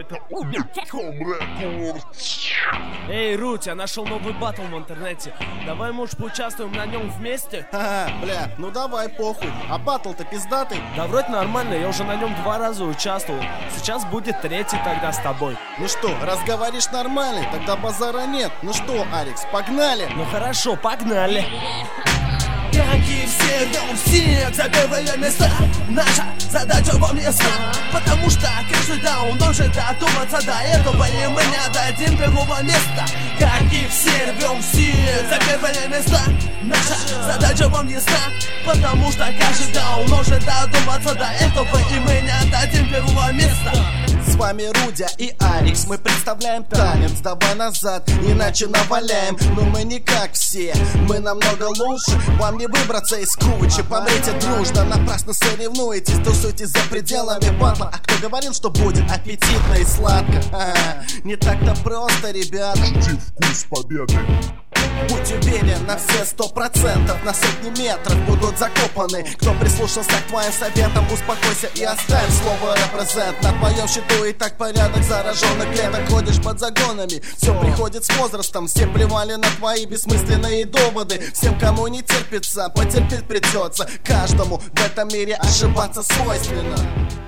Эй, Руть, я нашел новый батл в интернете. Давай, может, поучаствуем на нем вместе? Ага, бля, ну давай, похуй. А батл-то пиздатый? Да вроде нормально, я уже на нем 2 раза участвовал. Сейчас будет 3-й тогда с тобой. Ну что, раз говоришь нормальный, тогда базара нет. Ну что, Алекс, погнали? Ну хорошо, погнали. Янки все рвем снег за первые места. Наша задача во мне стать, потому что каждый даун должен додуматься до этого, и мы не отдадим первого места. Как и все рвем снег за первые места. Наша задача во мне стать, потому что каждый даун должен додуматься до этого, и мы не отдадим первого места. С вами Рудя и Алекс, мы представляем талент. Сдавай назад, иначе наваляем. Но мы не как все, мы намного лучше. Вам не выбраться из кучи, помрите дружно. Напрасно соревнуетесь, тусуйтесь за пределами батла. А кто говорил, что будет аппетитно и сладко? Не так-то просто, ребята. Жди вкус победы. Будь уверен на все 100%, на сотни метров будут закопаны. Кто прислушался к твоим советам, успокойся и оставь слово репрезент. На твоем счету и так порядок зараженных клеток. Ходишь под загонами, все приходит с возрастом. Все плевали на твои бессмысленные доводы. Всем, кому не терпится, потерпеть придется. Каждому в этом мире ошибаться свойственно.